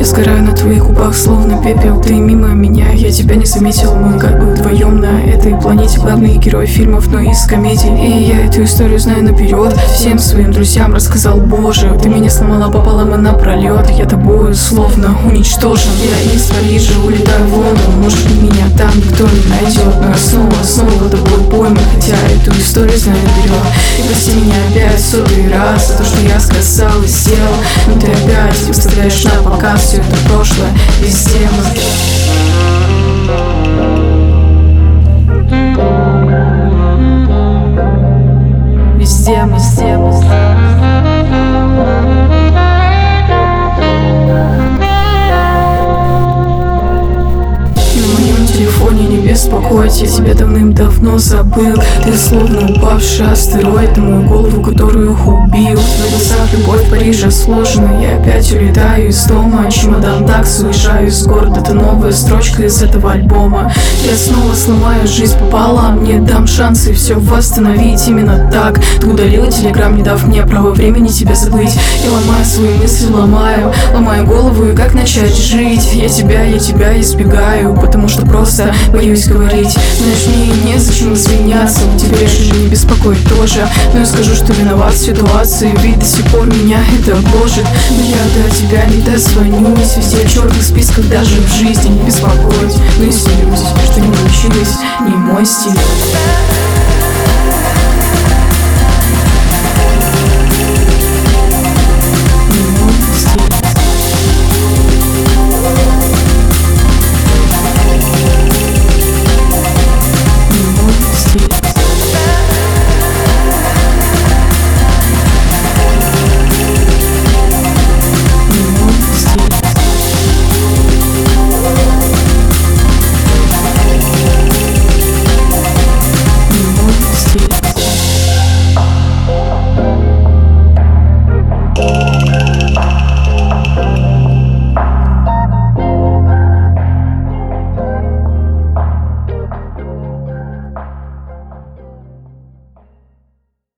Я сгораю на твоих губах, словно пепел. Ты мимо меня, я тебя не заметил. Мы как бы вдвоем на этой планете, главный герой фильмов, но из комедий. И я эту историю знаю наперед. Всем своим друзьям рассказал, боже, ты меня сломала пополам и напролет. Я тобою словно уничтожен. Я из Парижа улетаю в Лондон. Может, меня там никто не найдет, но я снова тобой пойман. Хотя эту историю знаю наперед. И прости меня опять сотый раз за то, что я сказал и сделал. Но ты опять выставляешь на показ все это прошлое. Везде мы. Везде мы. Не беспокойте, я тебя давным-давно забыл. Ты словно упавший астероид на мою голову, которую убил. В глазах любовь Парижа сложена. Я опять улетаю из дома. Чемодан такси, уезжаю из города. Это новая строчка из этого альбома. Я снова сломаю жизнь пополам. Не дам шансы все восстановить именно так. Ты удалила телеграм, не дав мне право времени тебя забыть. Я ломаю свои мысли, ломаю голову, и как начать жить. Я тебя избегаю, потому что просто боюсь говорить. Знаешь, мне незачем извиняться. Тебя решили не беспокоить тоже. Но я скажу, что виноват в ситуации. Ведь до сих пор меня это гложет. Но я до тебя не дозвонюсь. Везде в черных списках, даже в жизни не беспокоить. Но если люди, что не получилось, не мой стиль.